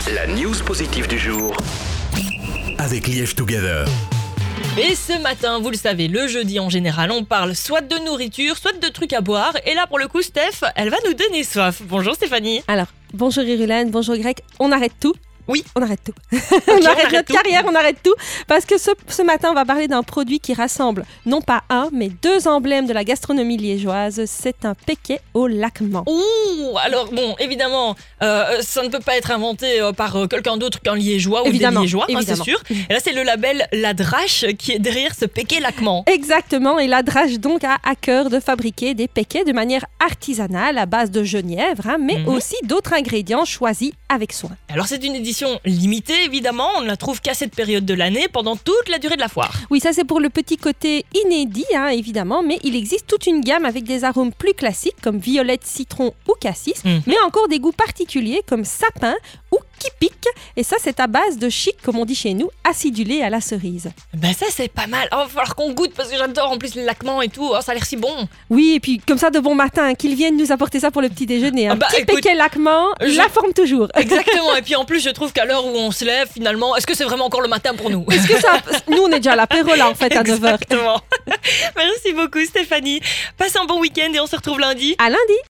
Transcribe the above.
La news positive du jour avec Liège Together. Et ce matin, vous le savez, le jeudi en général, on parle soit de nourriture, soit de trucs à boire. Et là, pour le coup, Steph, elle va nous donner soif. Bonjour Stéphanie. Alors, bonjour Irulène, bonjour Greg, on arrête tout. Oui. On arrête tout. Okay, on arrête notre tout. carrière, on arrête tout. Parce que ce matin, on va parler d'un produit qui rassemble non pas un, mais deux emblèmes de la gastronomie liégeoise. C'est un péquet au laquement. Ouh, alors bon, évidemment, ça ne peut pas être inventé par quelqu'un d'autre qu'un liégeois ou des liégeois, hein, c'est sûr. Et là, c'est le label La Drache qui est derrière ce péquet laquement. Exactement, et La Drache donc a à cœur de fabriquer des péquets de manière artisanale à base de genièvre, mais aussi d'autres ingrédients choisis avec soin. Alors c'est une édition limitée évidemment, on ne la trouve qu'à cette période de l'année pendant toute la durée de la foire. Oui, ça c'est pour le petit côté inédit évidemment, mais il existe toute une gamme avec des arômes plus classiques comme violette, citron ou cassis, mais encore des goûts particuliers comme sapin ou qui pique, et ça c'est à base de chic, comme on dit chez nous, acidulé à la cerise. Ben ça c'est pas mal, va falloir qu'on goûte parce que j'adore en plus le laquement et tout, ça a l'air si bon. Oui, et puis comme ça de bon matin, qu'ils viennent nous apporter ça pour le petit déjeuner. Petit écoute, péquet laquement, la forme toujours. Exactement, et puis en plus je trouve qu'à l'heure où on se lève finalement, est-ce que c'est vraiment encore le matin pour nous? Est-ce que ça... Nous on est déjà à l'apéro là en fait à 9h. Exactement. Merci beaucoup Stéphanie, passe un bon week-end et on se retrouve lundi. À lundi.